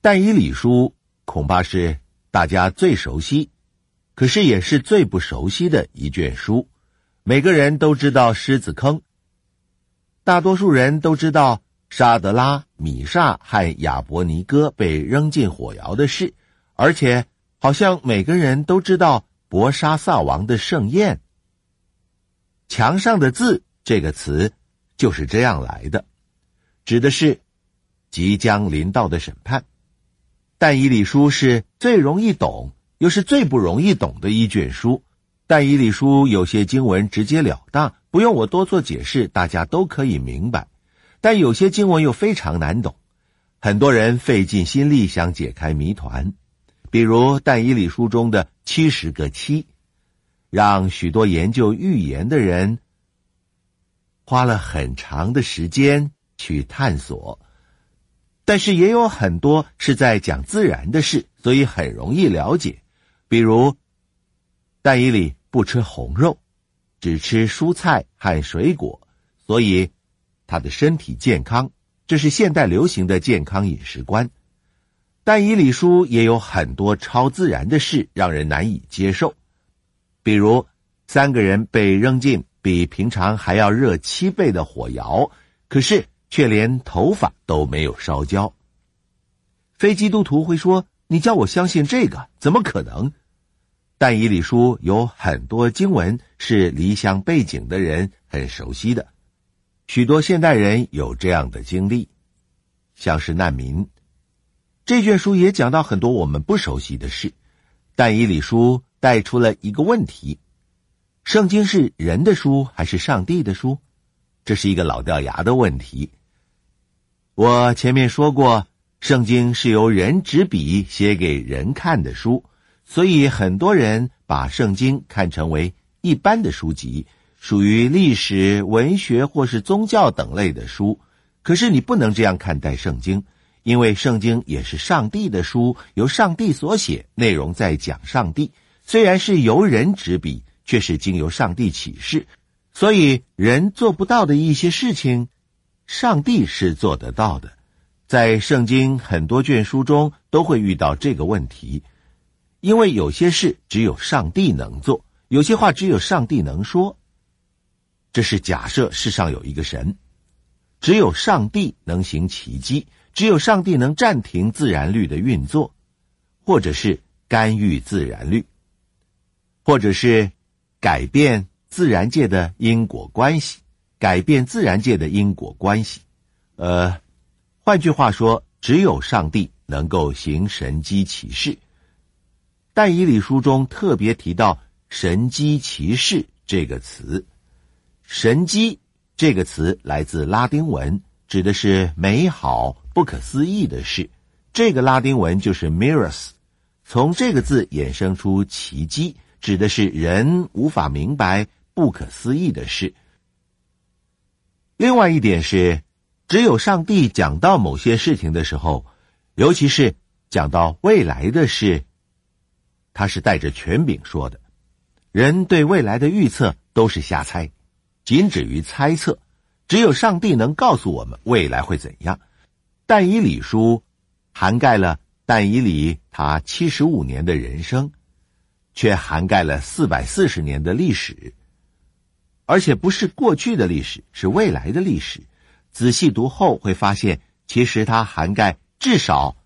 但以理书恐怕是大家最熟悉，可是也是最不熟悉的一卷书。每个人都知道狮子坑，大多数人都知道沙德拉、米煞和亚伯尼哥被扔进火窑的事，而且好像每个人都知道伯沙撒王的盛宴。墙上的字这个词就是这样来的，指的是即将临到的审判。但以理书是最容易懂又是最不容易懂的一卷书。但以理书有些经文直截了当，不用我多做解释，大家都可以明白。但有些经文又非常难懂，很多人费尽心力想解开谜团。比如但以理书中的70个7，让许多研究预言的人花了很长的时间去探索。但是也有很多是在讲自然的事，所以很容易了解。比如但以理不吃红肉，只吃蔬菜和水果，所以他的身体健康，这是现代流行的健康饮食观。但以理书也有很多超自然的事让人难以接受，比如3个人被扔进比平常还要热7倍的火窑，可是却连头发都没有烧焦。非基督徒会说，你叫我相信这个，怎么可能？但以理书有很多经文是离乡背景的人很熟悉的，许多现代人有这样的经历，像是难民。这卷书也讲到很多我们不熟悉的事。但以理书带出了一个问题，圣经是人的书还是上帝的书？这是一个老掉牙的问题。我前面说过，圣经是由人执笔写给人看的书，所以很多人把圣经看成为一般的书籍，属于历史、文学或是宗教等类的书。可是你不能这样看待圣经，因为圣经也是上帝的书，由上帝所写，内容在讲上帝。虽然是由人执笔，却是经由上帝启示，所以人做不到的一些事情，上帝是做得到的。在圣经很多卷书中都会遇到这个问题，因为有些事只有上帝能做，有些话只有上帝能说。这是假设世上有一个神，只有上帝能行奇迹，只有上帝能暂停自然律的运作，或者是干预自然律，或者是改变自然界的因果关系，改变自然界的因果关系。换句话说，只有上帝能够行神迹奇事。但以理书中特别提到神迹奇事这个词。神迹这个词来自拉丁文，指的是美好、不可思议的事。这个拉丁文就是 mirrors， 从这个字衍生出奇迹，指的是人无法明白、不可思议的事。另外一点是，只有上帝讲到某些事情的时候，尤其是讲到未来的事，他是带着权柄说的。人对未来的预测都是瞎猜，仅止于猜测，只有上帝能告诉我们未来会怎样。但以理书涵盖了但以理他75年的人生，却涵盖了440年的历史，而且不是过去的历史，是未来的历史。仔细读后会发现，其实它涵盖至少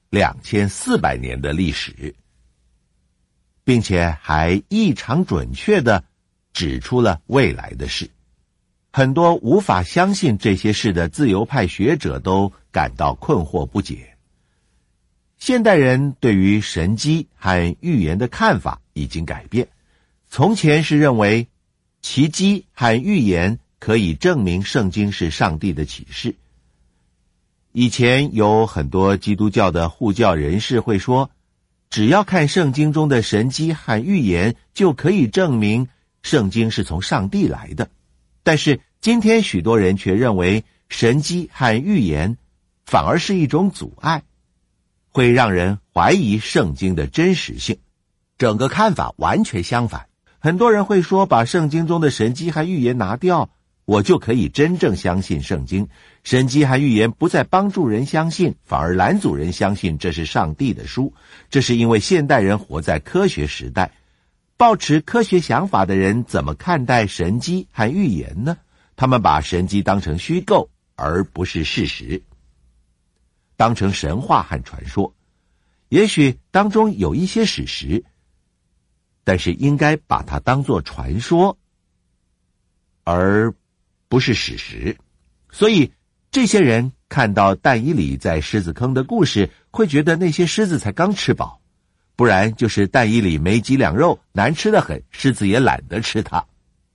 2400年的历史，并且还异常准确地指出了未来的事。很多无法相信这些事的自由派学者都感到困惑不解。现代人对于神迹和预言的看法已经改变，从前是认为奇迹和预言可以证明圣经是上帝的启示。以前有很多基督教的护教人士会说，只要看圣经中的神迹和预言，就可以证明圣经是从上帝来的。但是今天许多人却认为神迹和预言反而是一种阻碍，会让人怀疑圣经的真实性。整个看法完全相反。很多人会说，把圣经中的神迹和预言拿掉， 我就可以真正相信圣经。神迹和预言不再帮助人相信，反而拦阻人相信这是上帝的书。这是因为现代人活在科学时代，抱持科学想法的人怎么看待神迹和预言呢？他们把神迹当成虚构，而不是事实，当成神话和传说。也许当中有一些史实，但是应该把它当作传说，而不是史实。所以这些人看到但以理在狮子坑的故事，会觉得那些狮子才刚吃饱，不然就是但以理没几两肉，难吃得很，狮子也懒得吃它。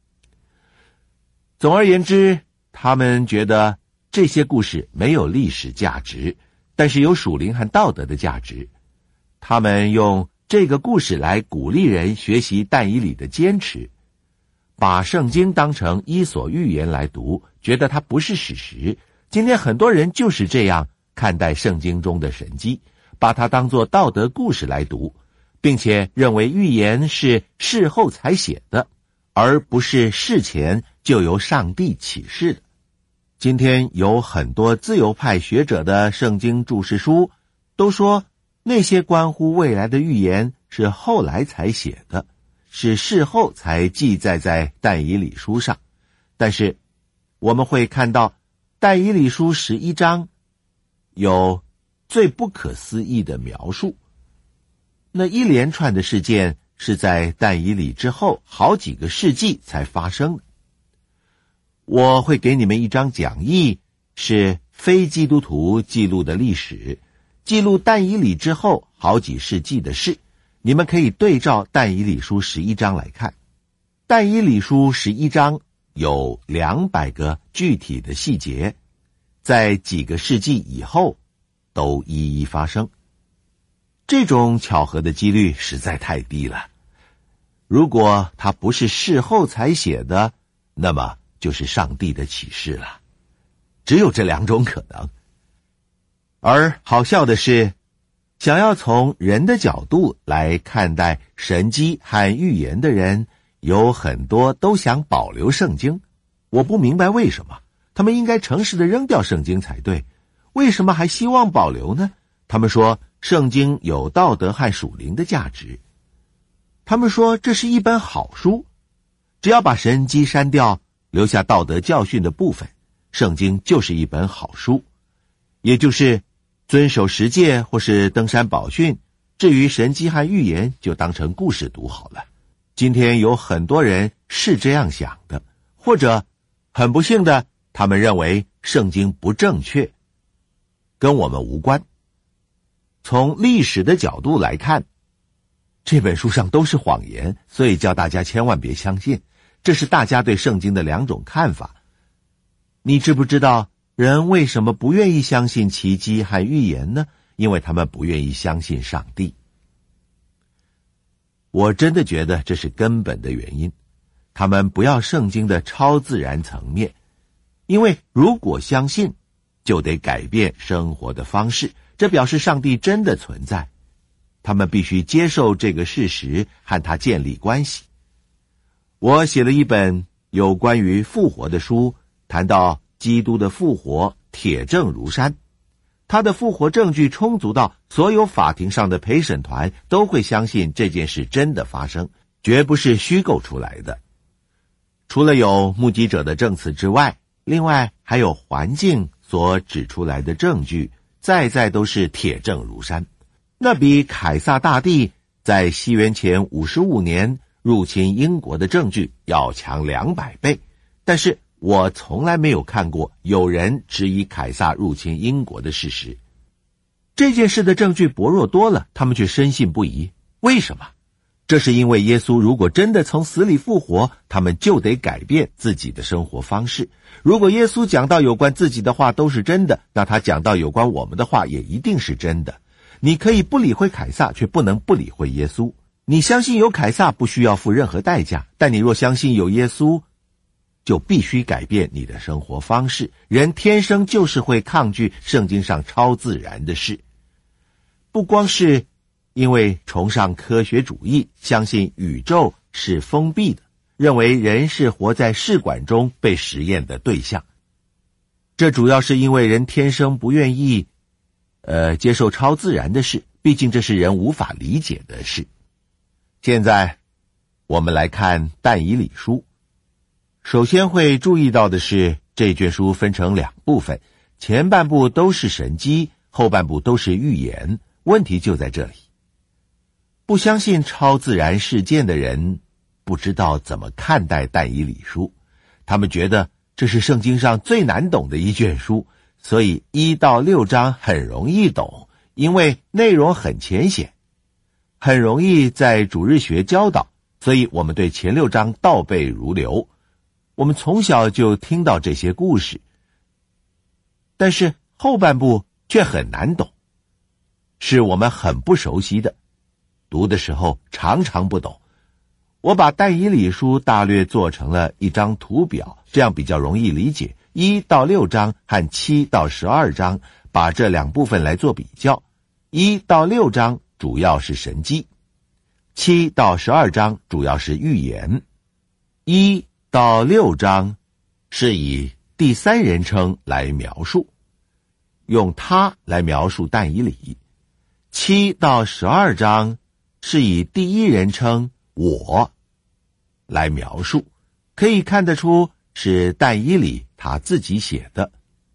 总而言之，他们觉得这些故事没有历史价值，但是有属灵和道德的价值。他们用这个故事来鼓励人学习但以理的坚持，把圣经当成伊索寓言来读，觉得它不是史实。今天很多人就是这样看待圣经中的神迹，把它当作道德故事来读，并且认为预言是事后才写的，而不是事前就由上帝启示的。今天有很多自由派学者的圣经注释书都说，那些关乎未来的预言是后来才写的，是事后才记载在但以理书上。但是我们会看到但以理书11章有最不可思议的描述，那一连串的事件是在但以理之后好几个世纪才发生的。我会给你们一张讲义，是非基督徒记录的历史，记录但以理之后好几世纪的事。你们可以对照但以理书11章来看。但以理书11章有200个具体的细节，在几个世纪以后都一一发生。这种巧合的几率实在太低了。如果它不是事后才写的，那么就是上帝的启示了。只有这2种可能。而好笑的是，想要从人的角度来看待神迹和预言的人，有很多都想保留圣经。我不明白为什么，他们应该诚实地扔掉圣经才对，为什么还希望保留呢？他们说圣经有道德和属灵的价值，他们说这是一本好书，只要把神迹删掉，留下道德教训的部分，圣经就是一本好书。也就是遵守十诫或是登山宝训，至于神迹和预言就当成故事读好了。今天有很多人是这样想的，或者很不幸的，他们认为圣经不正确，跟我们无关。从历史的角度来看，这本书上都是谎言，所以叫大家千万别相信。这是大家对圣经的2种看法。你知不知道人为什么不愿意相信奇迹和预言呢？因为他们不愿意相信上帝。我真的觉得这是根本的原因。他们不要圣经的超自然层面，因为如果相信，就得改变生活的方式，这表示上帝真的存在。他们必须接受这个事实，和他建立关系。我写了一本有关于复活的书，谈到基督的复活铁证如山，他的复活证据充足到所有法庭上的陪审团都会相信这件事真的发生，绝不是虚构出来的。除了有目击者的证词之外，另外还有环境所指出来的证据，再都是铁证如山。那比凯撒大帝在西元前55年入侵英国的证据要强200倍。但是我从来没有看过有人质疑凯撒入侵英国的事实。这件事的证据薄弱多了，他们却深信不疑。为什么？这是因为耶稣如果真的从死里复活，他们就得改变自己的生活方式。如果耶稣讲到有关自己的话都是真的，那他讲到有关我们的话也一定是真的。你可以不理会凯撒，却不能不理会耶稣。你相信有凯撒不需要付任何代价，但你若相信有耶稣，就必须改变你的生活方式。人天生就是会抗拒圣经上超自然的事，不光是因为崇尚科学主义，相信宇宙是封闭的， 认为人是活在试管中被实验的对象。这主要是因为人天生不愿意接受超自然的事，毕竟这是人无法理解的事。现在我们来看但以理书。首先会注意到的是，这卷书分成两部分，前半部都是神迹，后半部都是预言。问题就在这里，不相信超自然事件的人不知道怎么看待但以理书，他们觉得这是圣经上最难懂的一卷书，所以1到6章很容易懂，因为内容很浅显，很容易在主日学教导，所以我们对前6章倒背如流。我们从小就听到这些故事，但是后半部却很难懂，是我们很不熟悉的，读的时候常常不懂。我把但以理书大略做成了一张图表，这样比较容易理解。1到6章和7到12章，把这两部分来做比较。1到6章主要是神迹，7到12章主要是预言。1到6章是以第三人称来描述，用他来描述但以理。7到12章是以第一人称我来描述，可以看得出是但以理他自己写的。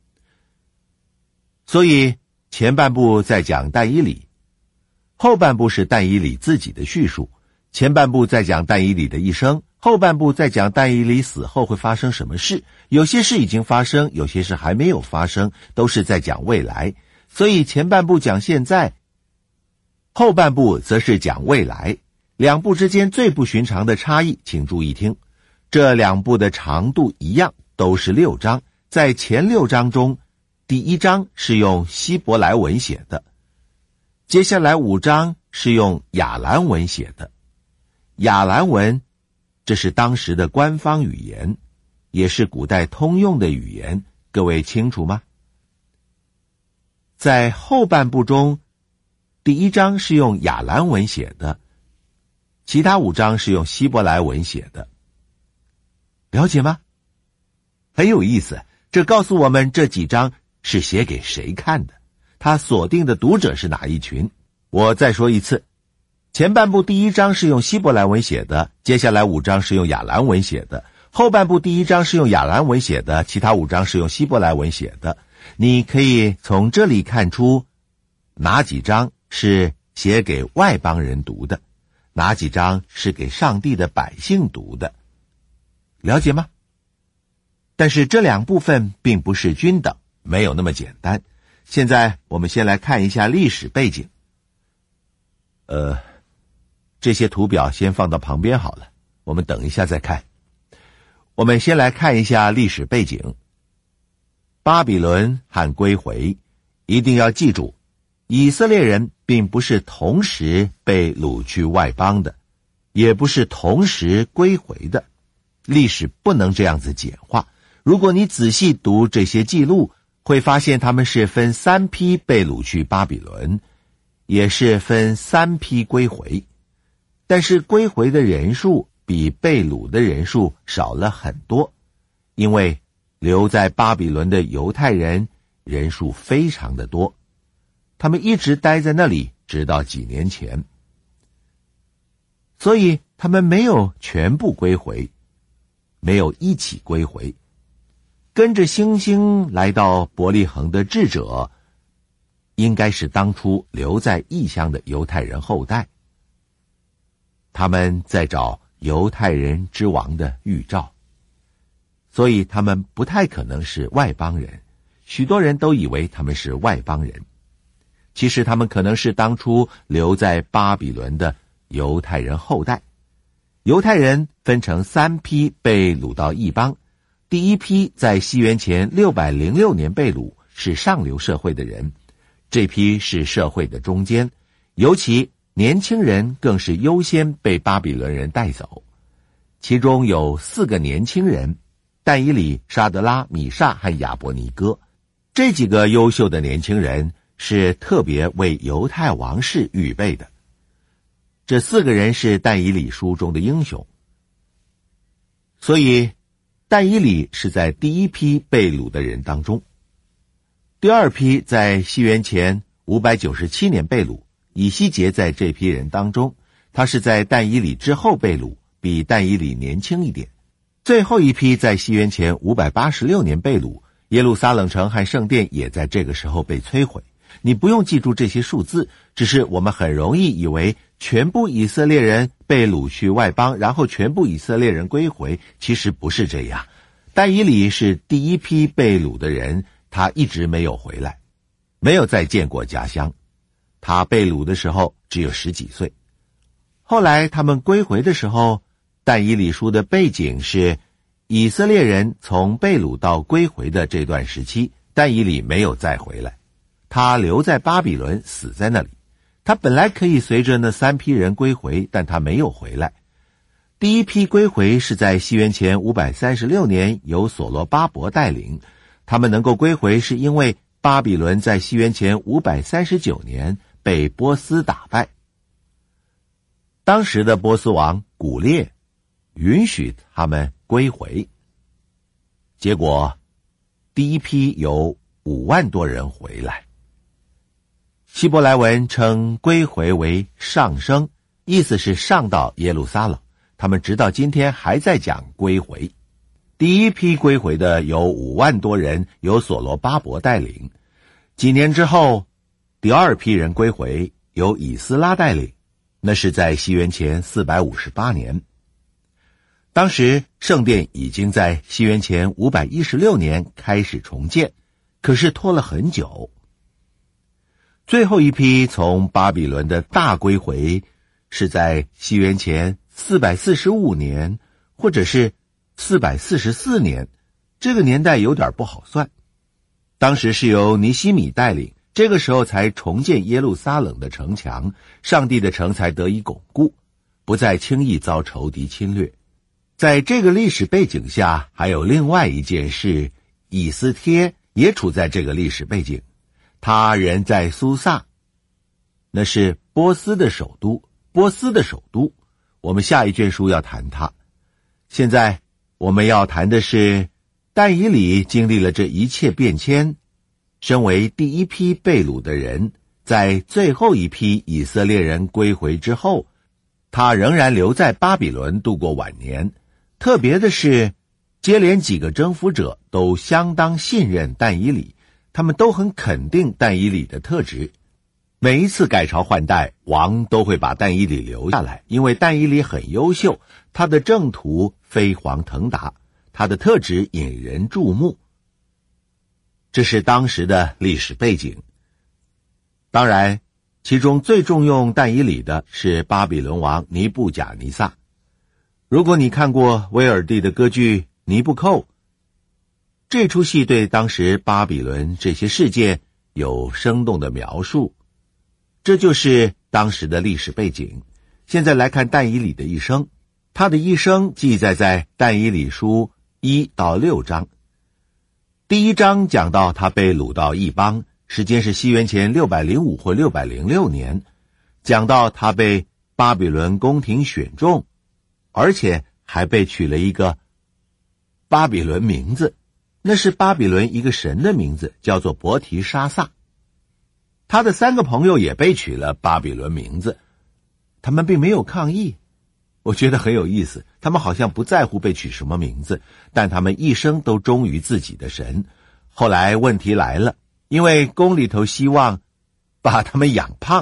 所以前半部在讲但以理，后半部是但以理自己的叙述。前半部在讲但以理的一生，后半部在讲但以理死后会发生什么事。有些事已经发生，有些事还没有发生，都是在讲未来。所以前半部讲现在，后半部则是讲未来。两部之间最不寻常的差异，请注意听。这两部的长度一样，都是6章。在前6章中，第1章是用希伯来文写的，接下来5章是用亚兰文写的。亚兰文，这是当时的官方语言，也是古代通用的语言，各位清楚吗？在后半部中，第1章是用亚兰文写的，其他5章是用希伯来文写的。了解吗？很有意思，这告诉我们这几章是写给谁看的，他锁定的读者是哪一群。我再说一次，前半部第1章是用希伯来文写的，接下来5章是用亚兰文写的。后半部第1章是用亚兰文写的，其他5章是用希伯来文写的。你可以从这里看出哪几章是写给外邦人读的，哪几章是给上帝的百姓读的，了解吗？但是这两部分并不是均等，没有那么简单。现在我们先来看一下历史背景。这些图表先放到旁边好了，我们等一下再看。我们先来看一下历史背景。巴比伦和归回，一定要记住，以色列人并不是同时被掳去外邦的，也不是同时归回的。历史不能这样子简化。如果你仔细读这些记录，会发现他们是分3批被掳去巴比伦，也是分3批归回。但是归回的人数比被掳的人数少了很多，因为留在巴比伦的犹太人人数非常的多，他们一直待在那里，直到几年前，所以他们没有全部归回，没有一起归回。跟着星星来到伯利恒的智者，应该是当初留在异乡的犹太人后代，他们在找犹太人之王的预兆，所以他们不太可能是外邦人。许多人都以为他们是外邦人，其实他们可能是当初留在巴比伦的犹太人后代。犹太人分成3批被掳到异邦。第一批在西元前606年被掳，是上流社会的人，这批是社会的中间，尤其年轻人更是优先被巴比伦人带走。其中有4个年轻人，但以理、沙德拉、米煞和亚伯尼哥。这几个优秀的年轻人是特别为犹太王室预备的。这4个人是但以理书中的英雄。 所以但以理是在第一批被掳的人当中。第二批在西元前597年被掳，以西结在这批人当中，他是在但以理之后被掳，比但以理年轻一点。最后一批在西元前586年被掳，耶路撒冷城和圣殿也在这个时候被摧毁。你不用记住这些数字，只是我们很容易以为全部以色列人被掳去外邦，然后全部以色列人归回，其实不是这样。但以理是第一批被掳的人，他一直没有回来，没有再见过家乡。他被掳的时候只有10几岁。后来他们归回的时候，但以理书的背景是以色列人从被掳到归回的这段时期，但以理没有再回来，他留在巴比伦，死在那里。他本来可以随着那3批人归回，但他没有回来。第一批归回是在西元前536年由所罗巴伯带领，他们能够归回是因为巴比伦在西元前539年被波斯打败。当时的波斯王古列允许他们归回，结果第一批有5万多人回来。希伯来文称归回为上升，意思是上到耶路撒冷，他们直到今天还在讲归回。第一批归回的有5万多人，由所罗巴伯带领。几年之后，第二批人归回，由以斯拉带领，那是在西元前458年。当时圣殿已经在西元前516年开始重建，可是拖了很久。最后一批从巴比伦的大归回是在西元前445年或者是444年，这个年代有点不好算。当时是由尼希米带领，这个时候才重建耶路撒冷的城墙，上帝的城才得以巩固，不再轻易遭仇敌侵略。在这个历史背景下，还有另外一件事，以斯帖也处在这个历史背景。他人在苏萨，那是波斯的首都，我们下一卷书要谈它。现在我们要谈的是但以理经历了这一切变迁，身为第一批被掳的人，在最后一批以色列人归回之后，他仍然留在巴比伦度过晚年。特别的是，接连几个征服者都相当信任但以理，他们都很肯定但以理的特质。每一次改朝换代，王都会把但以理留下来，因为但以理很优秀，他的政途飞黄腾达，他的特质引人注目。这是当时的历史背景。当然，其中最重用但以理的是巴比伦王尼布甲尼撒。如果你看过威尔第的歌剧《尼布寇》，这出戏对当时巴比伦这些事件有生动的描述，这就是当时的历史背景。现在来看但以理的一生，他的一生记载在但以理书1到6章。第1章讲到他被掳到异邦，时间是西元前605或606年，讲到他被巴比伦宫廷选中，而且还被取了一个巴比伦名字，那是巴比伦一个神的名字，叫做伯提沙撒。他的3个朋友也被取了巴比伦名字，他们并没有抗议。我觉得很有意思，他们好像不在乎被取什么名字，但他们一生都忠于自己的神。后来问题来了，因为宫里头希望把他们养胖，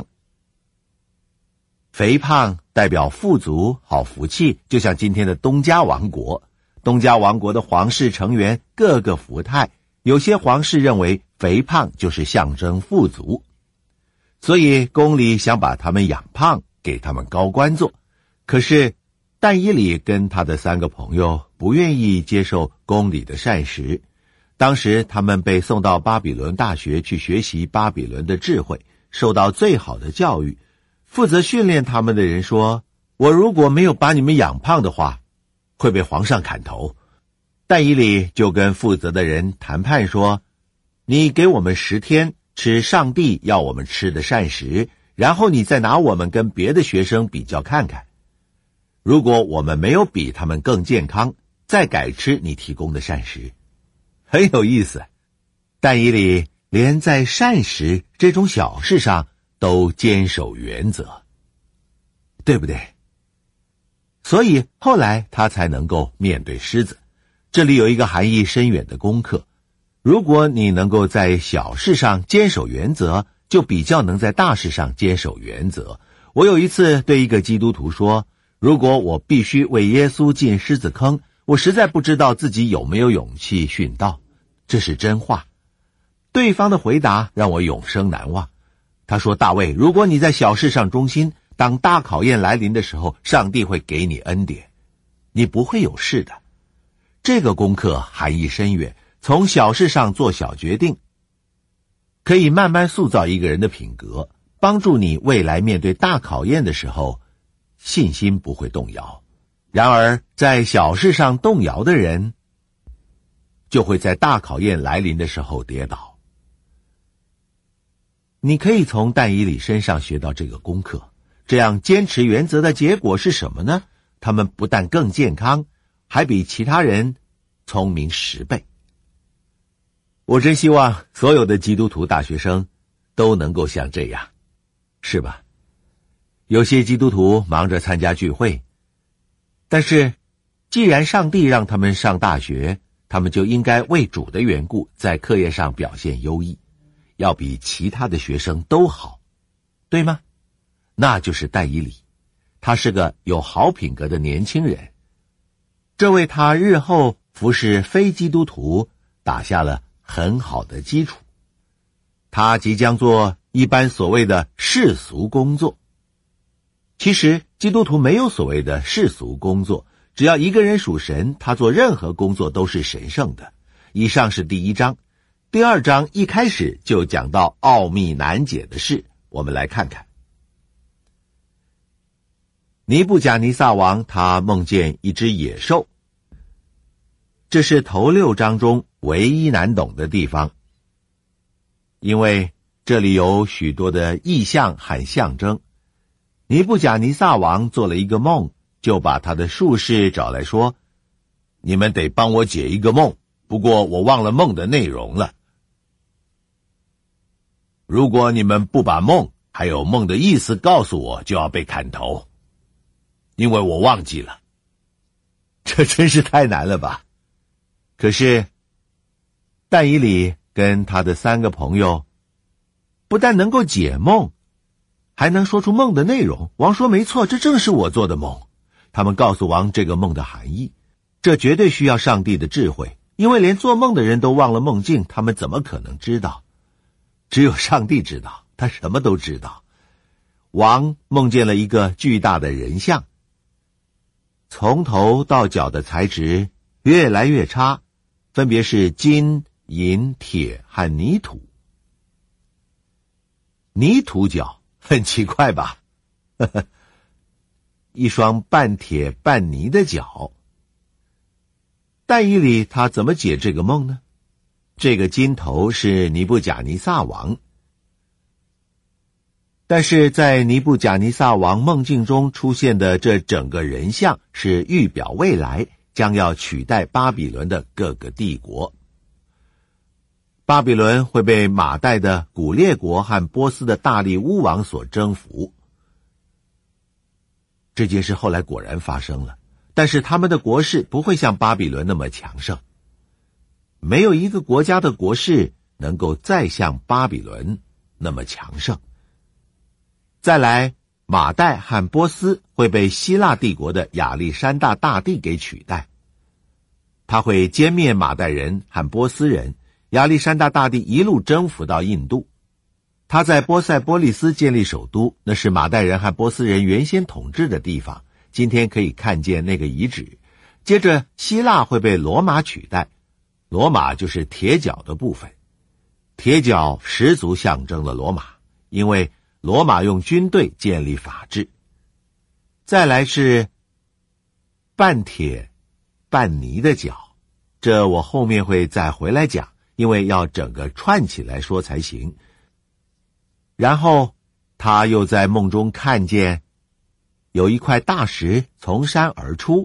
肥胖代表富足好福气，就像今天的东家王国。东家王国的皇室成员个个福态，有些皇室认为肥胖就是象征富足，所以宫里想把他们养胖，给他们高官做。可是但以理跟他的3个朋友不愿意接受宫里的膳食。当时他们被送到巴比伦大学去学习巴比伦的智慧，受到最好的教育。负责训练他们的人说，我如果没有把你们养胖的话，会被皇上砍头。但以理就跟负责的人谈判说，你给我们10天吃上帝要我们吃的膳食，然后你再拿我们跟别的学生比较看看。如果我们没有比他们更健康， 再改吃你提供的膳食。很有意思，但以理连在膳食这种小事上都坚守原则，对不对？所以后来他才能够面对狮子。这里有一个含义深远的功课，如果你能够在小事上坚守原则，就比较能在大事上坚守原则。我有一次对一个基督徒说，如果我必须为耶稣进狮子坑，我实在不知道自己有没有勇气殉道。这是真话。对方的回答让我永生难忘。他说，大卫，如果你在小事上忠心，当大考验来临的时候，上帝会给你恩典，你不会有事的。这个功课含义深远，从小事上做小决定，可以慢慢塑造一个人的品格，帮助你未来面对大考验的时候，信心不会动摇。然而，在小事上动摇的人，就会在大考验来临的时候跌倒。你可以从但以理身上学到这个功课。这样坚持原则的结果是什么呢？他们不但更健康，还比其他人聪明10倍。我真希望所有的基督徒大学生都能够像这样，是吧？有些基督徒忙着参加聚会，但是既然上帝让他们上大学，他们就应该为主的缘故在课业上表现优异，要比其他的学生都好，对吗？那就是但以理，他是个有好品格的年轻人，这为他日后服侍非基督徒打下了很好的基础。他即将做一般所谓的世俗工作。其实基督徒没有所谓的世俗工作，只要一个人属神，他做任何工作都是神圣的。以上是第1章。第2章一开始就讲到奥秘难解的事，我们来看看。尼布甲尼撒王他梦见一只野兽，这是头6章中唯一难懂的地方，因为这里有许多的意象和象征。尼布甲尼撒王做了一个梦，就把他的术士找来说，你们得帮我解一个梦，不过我忘了梦的内容了。如果你们不把梦还有梦的意思告诉我，就要被砍头，因为我忘记了。这真是太难了吧？可是但以理跟他的3个朋友不但能够解梦，还能说出梦的内容。王说，没错，这正是我做的梦。他们告诉王这个梦的含义，这绝对需要上帝的智慧，因为连做梦的人都忘了梦境，他们怎么可能知道？只有上帝知道，他什么都知道。王梦见了一个巨大的人像，从头到脚的材质越来越差，分别是金、银、铁和泥土。泥土脚很奇怪吧？一双半铁半泥的脚。但以理他怎么解这个梦呢？这个金头是尼布甲尼撒王，但是在尼布甲尼撒王梦境中出现的这整个人像是预表未来将要取代巴比伦的各个帝国。巴比伦会被马代的古列国和波斯的大力乌王所征服。这件事后来果然发生了，但是他们的国势不会像巴比伦那么强盛。没有一个国家的国势能够再像巴比伦那么强盛。再来，马代和波斯会被希腊帝国的亚历山大大帝给取代。他会歼灭马代人和波斯人，亚历山大大帝一路征服到印度。他在波塞波利斯建立首都，那是马代人和波斯人原先统治的地方，今天可以看见那个遗址。接着希腊会被罗马取代，罗马就是铁角的部分，铁角十足象征了罗马，因为罗马用军队建立法治。再来是半铁半泥的角，这我后面会再回来讲，因为要整个串起来说才行。然后他又在梦中看见有一块大石从山而出，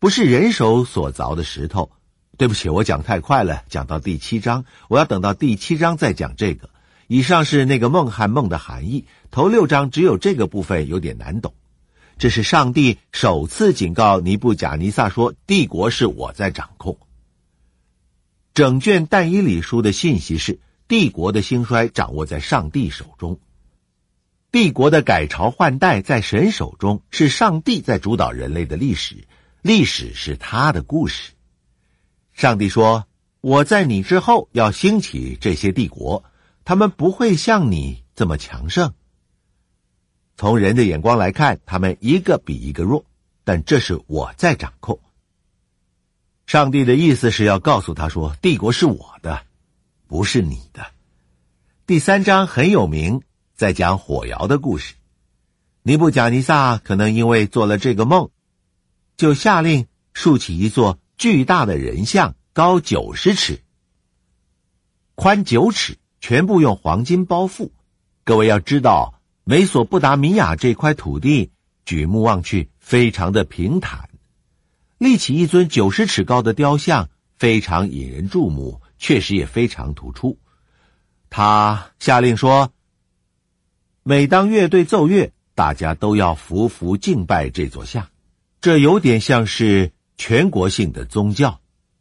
不是人手所凿的石头。对不起，我讲太快了，讲到第7章，我要等到第7章再讲这个。以上是那个梦和梦的含义，头6章只有这个部分有点难懂。这是上帝首次警告尼布甲尼撒说，帝国是我在掌控。整卷但以理书的信息是，帝国的兴衰掌握在上帝手中，帝国的改朝换代在神手中，是上帝在主导人类的历史，历史是他的故事。上帝说，我在你之后要兴起这些帝国，他们不会像你这么强盛。从人的眼光来看，他们一个比一个弱，但这是我在掌控。上帝的意思是要告诉他说，帝国是我的，不是你的。第3章很有名，在讲火窑的故事。尼布甲尼撒可能因为做了这个梦，就下令竖起一座巨大的人像，高90尺，宽9尺，全部用黄金包覆。各位要知道，美索不达米亚这块土地举目望去非常的平坦，立起一尊90尺高的雕像，非常引人注目，确实也非常突出。他下令说，每当乐队奏乐，大家都要匍匐敬拜这座像，这有点像是全国性的宗教。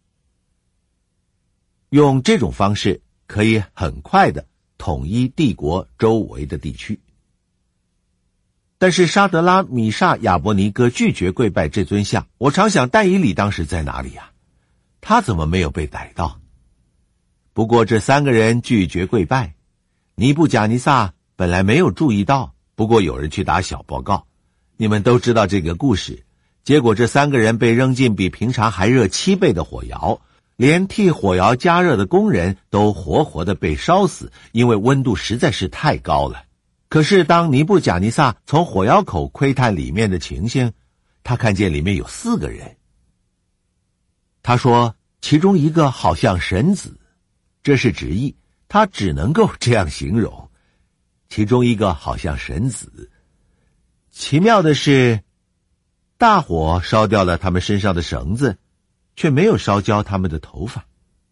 用这种方式可以很快的统一帝国周围的地区。但是沙德拉、米煞、亚伯尼哥拒绝跪拜这尊像，我常想但以理当时在哪里啊？他怎么没有被逮到？不过这3个人拒绝跪拜，尼布甲尼撒本来没有注意到，不过有人去打小报告。你们都知道这个故事，结果这3个人被扔进比平常还热7倍的火窑，连替火窑加热的工人都活活的被烧死，因为温度实在是太高了。可是当尼布甲尼撒从火窑口窥探里面的情形，他看见里面有4个人。他说其中一个好像神子，这是直译，他只能够这样形容。其中一个好像神子。奇妙的是，大火烧掉了他们身上的绳子，却没有烧焦他们的头发。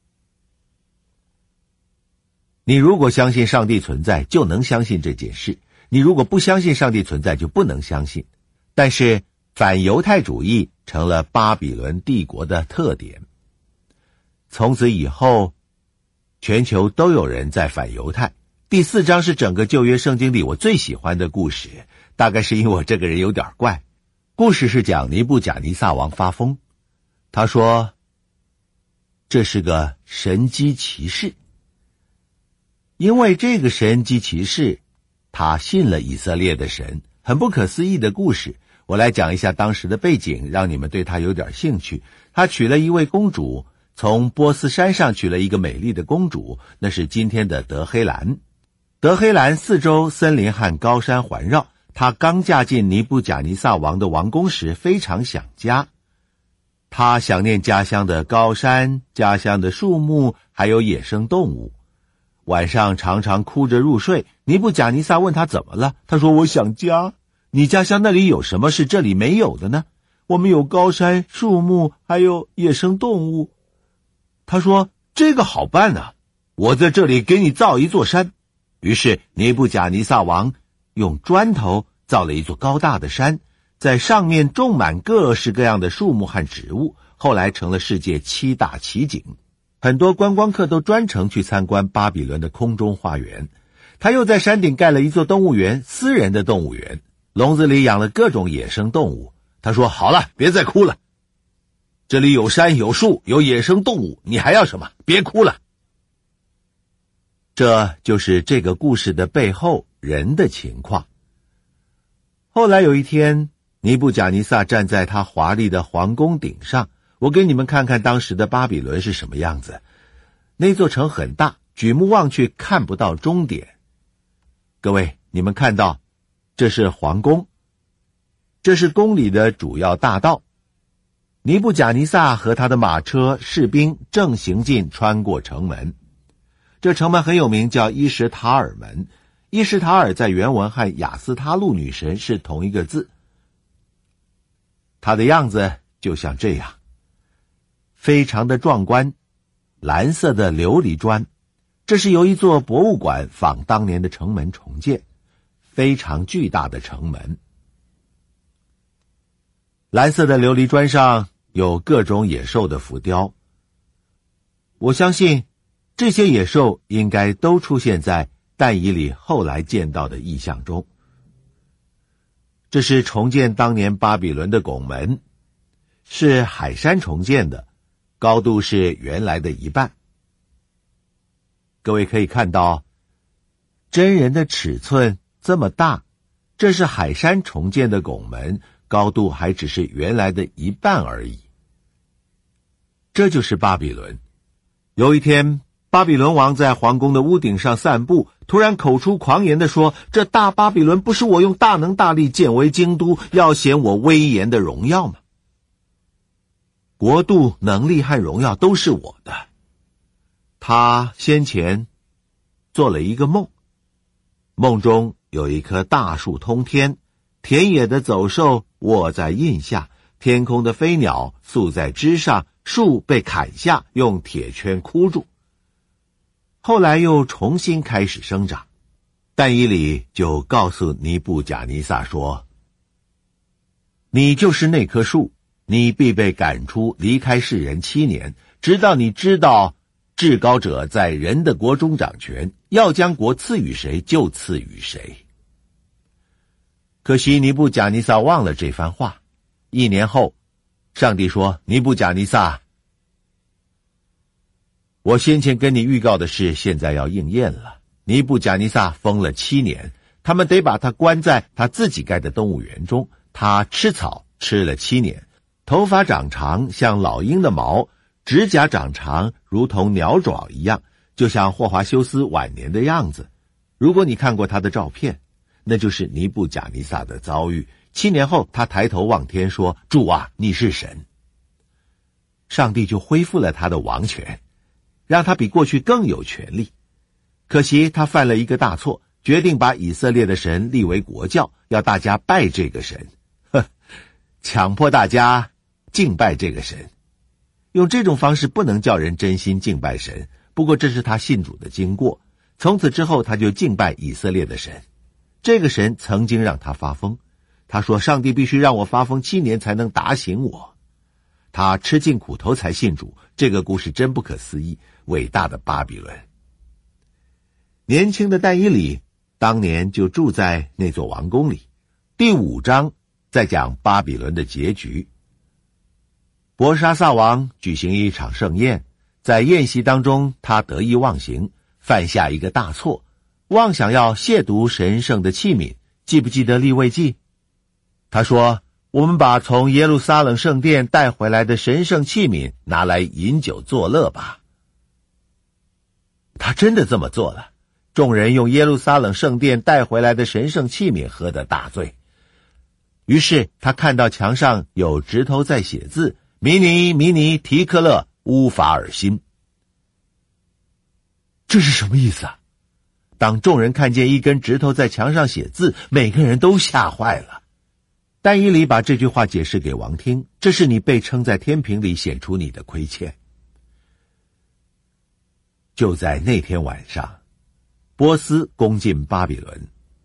你如果相信上帝存在，就能相信这件事；你如果不相信上帝存在，就不能相信。但是反犹太主义成了巴比伦帝国的特点。从此以后，全球都有人在反犹太。第4章是整个旧约圣经里我最喜欢的故事，大概是因为我这个人有点怪。故事是讲尼布甲尼撒王发疯，他说这是个神机骑士。因为这个神机骑士，他信了以色列的神，很不可思议的故事。我来讲一下当时的背景，让你们对他有点兴趣。他娶了一位公主，从波斯山上娶了一个美丽的公主，那是今天的德黑兰。德黑兰4周森林和高山环绕，她刚嫁进尼布甲尼撒王的王宫时非常想家。她想念家乡的高山、家乡的树木，还有野生动物。晚上常常哭着入睡。尼布甲尼撒问他怎么了，他说我想家。你家乡那里有什么是这里没有的呢？我们有高山、树木，还有野生动物。他说这个好办啊，我在这里给你造一座山。于是尼布甲尼撒王用砖头造了一座高大的山，在上面种满各式各样的树木和植物，后来成了世界7大奇景。很多观光客都专程去参观巴比伦的空中花园。他又在山顶盖了一座动物园，私人的动物园，笼子里养了各种野生动物。他说好了，别再哭了，这里有山有树有野生动物，你还要什么？别哭了。这就是这个故事的背后人的情况。后来有一天，尼布甲尼撒站在他华丽的皇宫顶上，我给你们看看当时的巴比伦是什么样子。那座城很大，举目望去看不到终点。各位，你们看到，这是皇宫，这是宫里的主要大道。尼布甲尼撒和他的马车、士兵正行进穿过城门。这城门很有名，叫伊什塔尔门。伊什塔尔在原文和雅斯他路女神是同一个字。它的样子就像这样，非常的壮观，蓝色的琉璃砖，这是由一座博物馆仿当年的城门重建，非常巨大的城门。蓝色的琉璃砖上有各种野兽的浮雕，我相信这些野兽应该都出现在但以理后来见到的异象中。这是重建当年巴比伦的拱门，是海山重建的，高度是原来的一半。各位可以看到，真人的尺寸这么大，这是海山重建的拱门，高度还只是原来的一半而已。这就是巴比伦。有一天，巴比伦王在皇宫的屋顶上散步，突然口出狂言地说，这大巴比伦不是我用大能大力建为京都，要显我威严的荣耀吗？国度、能力和荣耀都是我的。他先前做了一个梦，梦中有一棵大树通天，田野的走兽卧在荫下，天空的飞鸟宿在枝上，树被砍下，用铁圈箍住。后来又重新开始生长。但以理就告诉尼布甲尼撒说，你就是那棵树，你必被赶出，离开世人7年，直到你知道至高者在人的国中掌权，要将国赐予谁就赐予谁。可惜尼布甲尼撒忘了这番话。1年后，上帝说，尼布甲尼撒，我先前跟你预告的事现在要应验了。尼布甲尼撒疯了7年，他们得把他关在他自己盖的动物园中，他吃草吃了7年，头发长长像老鹰的毛，指甲长长如同鸟爪一样，就像霍华修斯晚年的样子。如果你看过他的照片，那就是尼布甲尼撒的遭遇。7年后，他抬头望天说，主啊，你是神。上帝就恢复了他的王权，让他比过去更有权力。可惜他犯了一个大错，决定把以色列的神立为国教，要大家拜这个神。强迫大家敬拜这个神。用这种方式不能叫人真心敬拜神，不过这是他信主的经过。从此之后，他就敬拜以色列的神。这个神曾经让他发疯，他说上帝必须让我发疯7年才能打醒我。他吃尽苦头才信主，这个故事真不可思议。伟大的巴比伦。年轻的但以理当年就住在那座王宫里。第5章在讲巴比伦的结局。伯沙撒王举行一场盛宴，在宴席当中，他得意忘形，犯下一个大错，妄想要亵渎神圣的器皿。记不记得利未记？他说，我们把从耶路撒冷圣殿带回来的神圣器皿拿来饮酒作乐吧。他真的这么做了。众人用耶路撒冷圣殿带回来的神圣器皿喝得大醉。于是他看到墙上有指头在写字，迷尼迷尼提克勒乌法尔辛。这是什么意思啊？当众人看见一根指头在墙上写字，每个人都吓坏了。但以理把这句话解释给王听，这是你被称在天平里显出你的亏欠。就在那天晚上，波斯攻进巴比伦，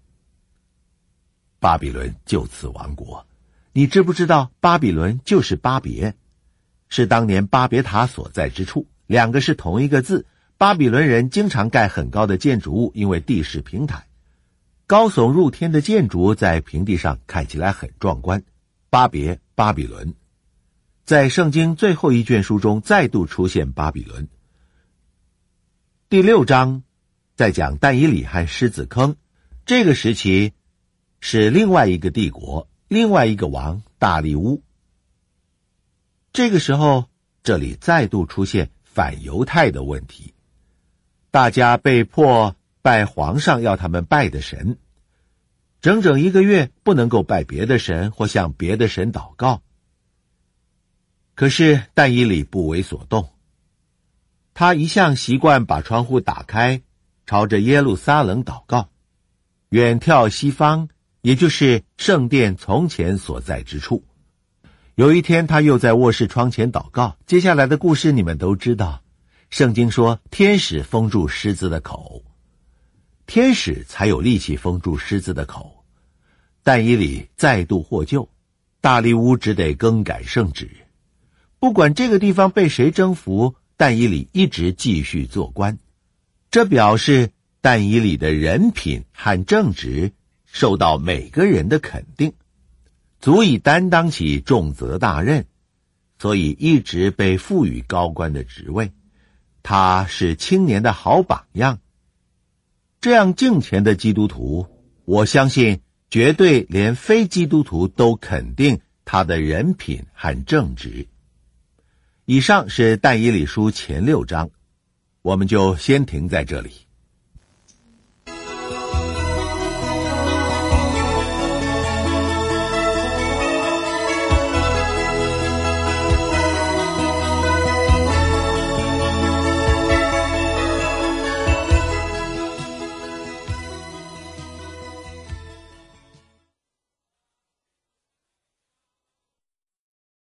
巴比伦就此亡国。你知不知道巴比伦就是巴别，是当年巴别塔所在之处，2个是同一个字。巴比伦人经常盖很高的建筑物，因为地势平坦，高耸入天的建筑在平地上看起来很壮观。巴别、巴比伦，在圣经最后一卷书中再度出现巴比伦。第6章在讲但以理和狮子坑，这个时期是另外一个帝国，另外一个王大利乌。这个时候，这里再度出现反犹太的问题，大家被迫拜皇上要他们拜的神，整整1个月不能够拜别的神或向别的神祷告。可是但以理不为所动，他一向习惯把窗户打开，朝着耶路撒冷祷告，远眺西方，也就是圣殿从前所在之处。 有一天，他又在卧室窗前祷告。接下来的故事你们都知道。圣经说，天使封住狮子的口，天使才有力气封住狮子的口。但以理再度获救，大利乌只得更改圣旨。不管这个地方被谁征服，但以理一直继续做官。这表示但以理的人品和正直受到每个人的肯定，足以担当起重责大任，所以一直被赋予高官的职位。他是青年的好榜样。这样敬虔的基督徒，我相信绝对连非基督徒都肯定他的人品和正直。以上是但以理书前6章，我们就先停在这里。